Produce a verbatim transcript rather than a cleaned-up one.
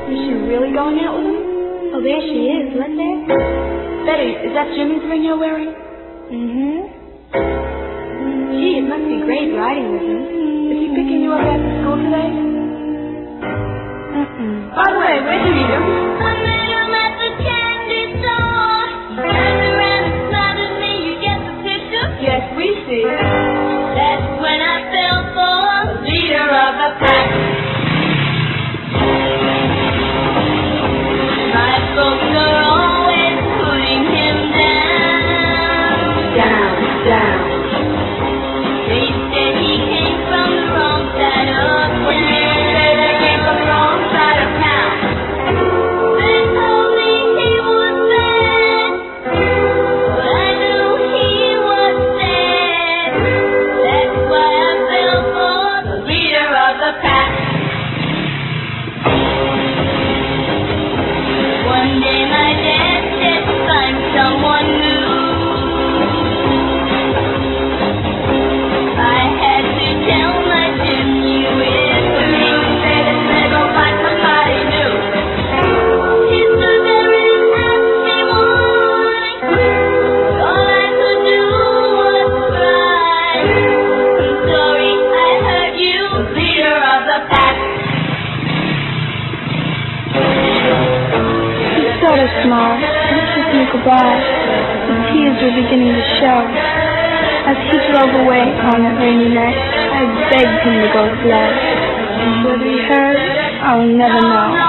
Is she really going out with him? Oh, there she is. Look there. Betty, is that Jimmy's ring you're wearing? Mm-hmm. Gee, it must be great riding with him. Is he picking you up after school today? Mm-mm. By the way, where'd you meet him? I met him at the candy store. Turned around and smiled at me. You get the picture? Yes, we see. That's when I fell for the leader of the pack. My folks are always putting him down. Down, down. They said he came from the wrong side of town. What do you mean say they came from the wrong side of town? They told me he was bad, but I knew he was sad. That's why I fell for the leader of the pack. One day my dad said to find someone new. I had to tell my Jim you it What do you mean say that you better go find somebody new? He stood there and asked me why. All I could do was cry. I'm sorry I hurt you, leader of the pack. He's sort of small. Let's just say goodbye. The tears were beginning to show. As he drove away on that rainy night, I begged him to go slow. Whether he heard, I'll never know.